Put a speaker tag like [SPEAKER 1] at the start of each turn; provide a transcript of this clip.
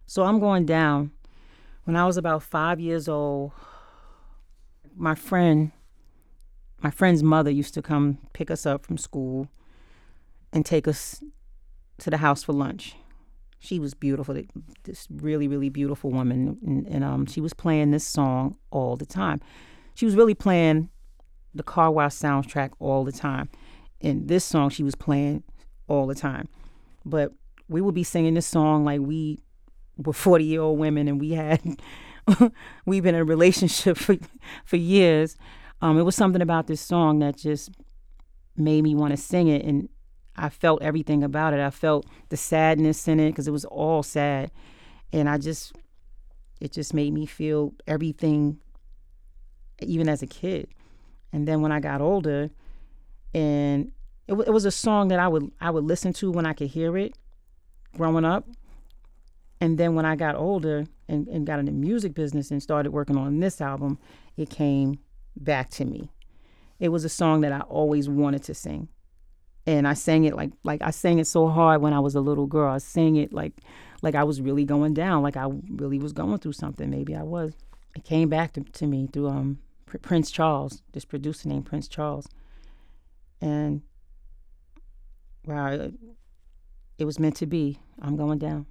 [SPEAKER 1] So I'm going down. When I was about 5 years old, my friend, my friend's mother used to come pick us up from school and take us to the house for lunch. She was beautiful, this really, really beautiful woman, and she was playing this song all the time. She was really playing the Car Wash soundtrack all the time, and this song she was playing all the time. But we would be singing this song like we were 40-year-old women, and we had we've been in a relationship for years. It was something about this song that just made me want to sing it, and I felt everything about it. I felt the sadness in it because it was all sad, and it just made me feel everything, even as a kid. And then when I got older, and it was a song that I would listen to when I could hear it growing up. And then when I got older and got in the music business and started working on this album, it came back to me. It was a song that I always wanted to sing. And I sang it like I sang it so hard when I was a little girl. I sang it like I was really going down, like I really was going through something. Maybe I was. It came back to me through Prince Charles, this producer named Prince Charles. And wow, it was meant to be. I'm going down.